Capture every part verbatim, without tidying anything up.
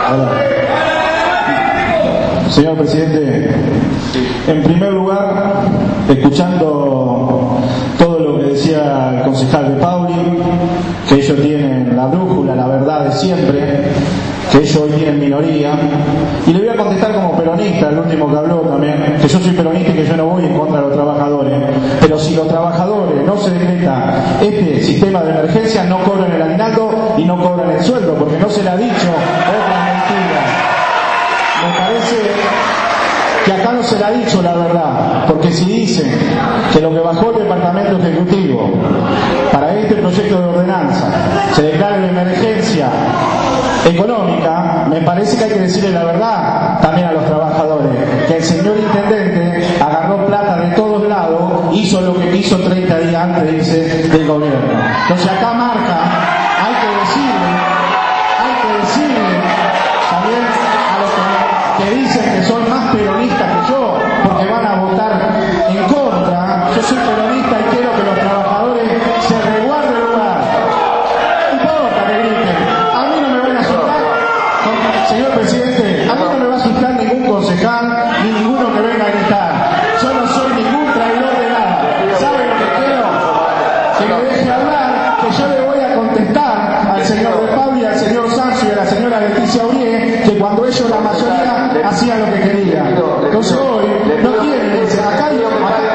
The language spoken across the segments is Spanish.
Hola. Señor presidente, en primer lugar, escuchando todo lo que decía el concejal de Pauli, que ellos tienen la brújula, la verdad de siempre, que ellos hoy tienen minoría, y le voy a contestar como peronista, el último que habló también, que yo soy peronista y que yo no voy en contra de los trabajadores, pero si los trabajadores no se decreta este sistema de emergencia, no cobran el aguinaldo y no cobran el sueldo, porque no se le ha dicho otra mentira. Me parece que acá no se le ha dicho la verdad, porque si dicen que lo que bajó el Departamento Ejecutivo para este proyecto de ordenanza se declara en emergencia económica, me parece que hay que decirle la verdad también a los trabajadores, que el señor intendente agarró plata de todos lados, hizo lo que quiso treinta días antes, dice, del gobierno. Entonces acá marca, hay que decirle, hay que decirle también a los que, que dicen que son más peronistas que yo, porque van a votar en contra. Yo soy peronista y quiero que los trabajadores se resguarden el lugar. No importa que griten. A mí no me van a asustar, señor presidente, a mí no me va a asustar ningún concejal ni ninguno que venga a gritar. Yo no soy ningún traidor de nada. ¿Sabe lo que quiero? Que me deje hablar, que yo le voy a contestar al señor de Pauli, al señor Sancio y a la señora Leticia Urié, que cuando ellos la mayoría hacían lo que querían. Entonces hoy no quieren, dice, acá hay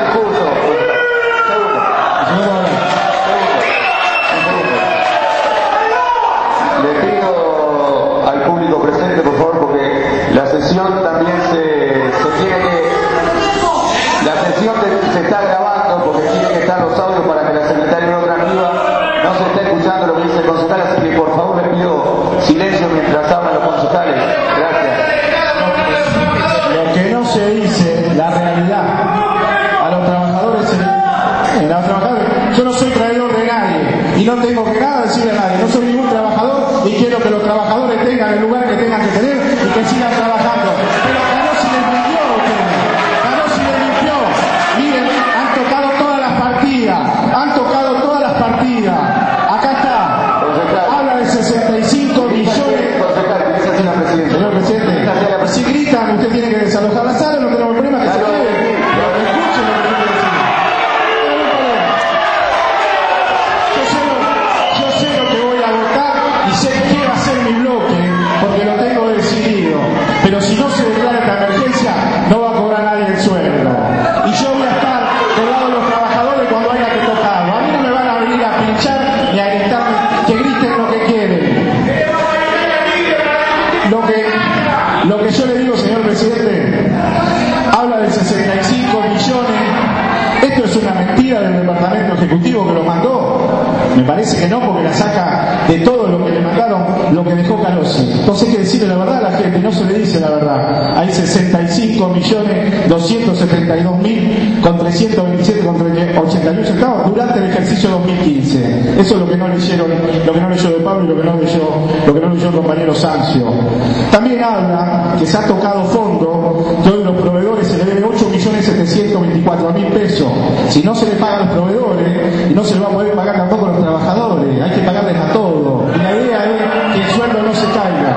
le pido al público presente, por favor, porque la sesión también se, se tiene que la sesión se, se está grabando porque tiene que estar los audios para que la secretaria no transcriba. No se está escuchando lo que dice el concejal, así que por favor le pido silencio mientras hablan los concejales. Gracias. Lo que no se dice, la realidad, a los trabajadores, en, en los trabajadores, yo no soy traidor de nadie y no tengo que nada decirle a nadie, no soy ningún trabajador y quiero que los trabajadores tengan el lugar que tengan que tener y que sigan trabajando. Pero Carosi les mintió a ustedes, Carosi les mintió. Miren, han tocado todas las partidas, han tocado todas las partidas. Acá está, habla de sesenta y cinco millones. Señor presidente, si gritan, usted tiene que desalojar la sala, no tenemos problema, que se quede. Pero escuchen lo que tiene que decir. Yo sé, lo, yo sé lo que voy a votar y sé qué va a ser mi bloque, porque lo tengo decidido. Pero si no se declara esta emergencia, no va a cobrar nadie el sueldo. Y yo voy a estar del lado de los trabajadores cuando haya que tocarlo. A mí no me van a venir a pinchar ni a gritar, que griten lo que quieren. Lo que, lo que yo le digo, señor presidente, habla de sesenta y cinco millones. Esto es una mentira del Departamento Ejecutivo que lo mandó. Me parece que no, porque la saca de todo lo que le mandaron, lo que dejó Carosi. Entonces hay que decirle la verdad a la gente, no se le dice la verdad. Hay sesenta y cinco millones doscientos setenta y dos mil con trescientos veintisiete con ochenta y uno centavos durante el ejercicio dos mil quince. Eso es lo que no leyeron, lo que no leyó de Pablo y lo que no leyó, lo que no leyó el compañero Sancio. También habla que se ha tocado fondo, que hoy los proveedores se le deben ocho millones setecientos veinticuatro mil pesos. Si no se le paga a los proveedores y no se le va a poder pagar tampoco a los trabajadores, hay que pagarles a todos. Y la idea es que el sueldo no se caiga.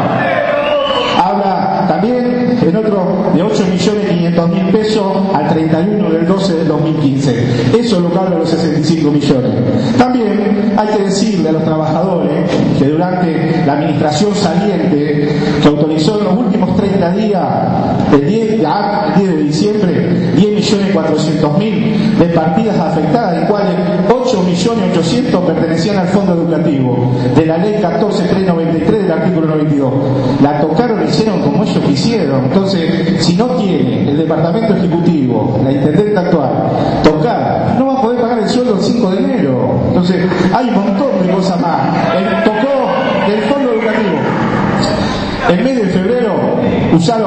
Habla también en otro de ocho millones quinientos mil pesos al treinta y uno del doce del dos mil quince. Eso es lo que habla de los sesenta y cinco millones. También hay que decirle a los trabajadores que durante la administración saliente, que autorizó en los últimos treinta días, el diez, el diez de diciembre, diez millones cuatrocientos mil de partidas afectadas, de cuales ocho millones ochocientos pertenecían al fondo educativo, de la ley catorce mil trescientos noventa y tres del artículo noventa y dos. La tocaron y hicieron como ellos quisieron. Entonces, si no tiene el Departamento Ejecutivo, la intendente actual, tocar, no va a poder pagar el sueldo el cinco de enero. Entonces, hay un montón de cosas más. El, tocó del fondo educativo. El mes de febrero usaron.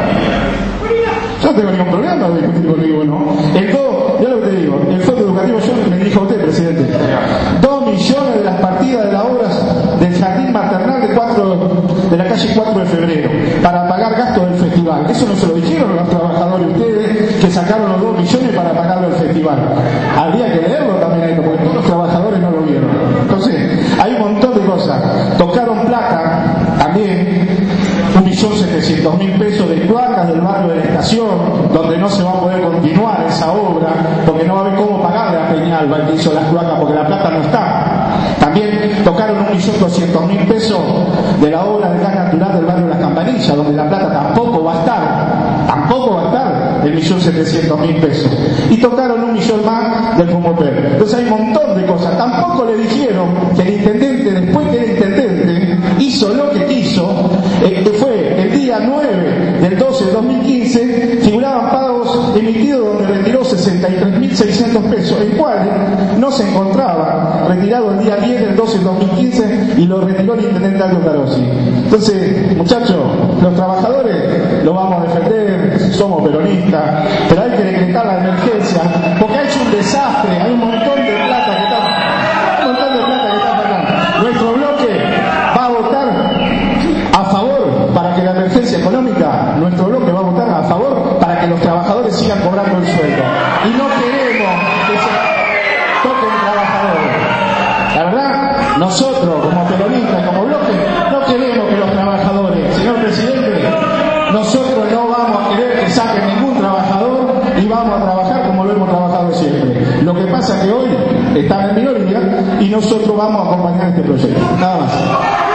Yo no tengo ningún problema de discutir conmigo, ¿no? El do, yo lo que te digo, el fondo educativo, yo me dijo a usted, presidente, dos millones de las partidas de las obras del jardín maternal de, cuatro, de la calle cuatro de febrero, para pagar gastos del festival. Eso no se lo dijeron los trabajadores ustedes, que sacaron los dos millones para pagarlo el festival. Habría que leerlo también ahí, porque todos los trabajadores no lo vieron. Entonces, hay un montón de cosas. Tocaron plata, también, un trescientos mil pesos de cloacas del barrio de la Estación, donde no se va a poder continuar esa obra, porque no va a haber cómo pagarle a Peñalba el que hizo las cloacas, porque la plata no está. También tocaron un millón doscientos mil pesos de la obra de gas natural del barrio de Las Campanillas, donde la plata tampoco va a estar, tampoco va a estar el millón setecientos mil pesos. Y tocaron un millón más del Fumoper. Entonces hay un montón de cosas. Tampoco le dijeron que el intendente, después que el intendente hizo lo que quiso, eh, que fue el día nueve del doce de dos mil quince, figuraban pagos emitidos donde retiró sesenta y tres mil seiscientos pesos, el cual no se encontraba retirado el día diez del doce de dos mil quince y lo retiró el intendente Aldo Carossi. Entonces, muchachos, los trabajadores lo vamos a defender, somos peronistas, pero hay que decretar la emergencia, porque ha hecho un desastre, hay un montón de plata que está, un montón de plata que está pagando. Nuestro bloque va a votar a favor para que la emergencia económica, nuestro bloque va a votar a favor para que los trabajadores sigan cobrando el sueldo. Y no queremos que se toquen trabajadores. La verdad, nosotros como peronistas, como bloque, no queremos que los trabajadores, señor presidente, nosotros no vamos a querer que saquen ningún trabajador y vamos a trabajar como lo hemos trabajado siempre. Lo que pasa es que hoy están en minoría y nosotros vamos a acompañar este proyecto. Nada más.